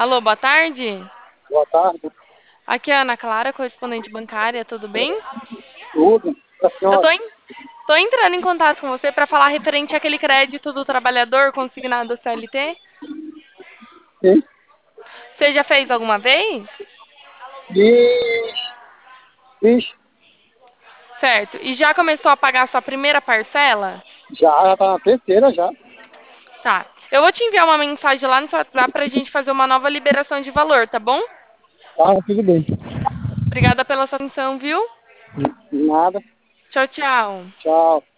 Alô, boa tarde. Boa tarde. Aqui é a Ana Clara, correspondente bancária, tudo bem? Tudo. A Eu senhora? tô entrando em contato com você para falar referente àquele crédito do trabalhador consignado CLT. Sim. Você já fez alguma vez? Fiz. Fiz. Certo. E já começou a pagar a sua primeira parcela? Já tá na terceira já. Tá. Eu vou te enviar uma mensagem lá no seu WhatsApp pra gente fazer uma nova liberação de valor, tá bom? Tá, tudo bem. Obrigada pela sua atenção, viu? Nada. Tchau, tchau. Tchau.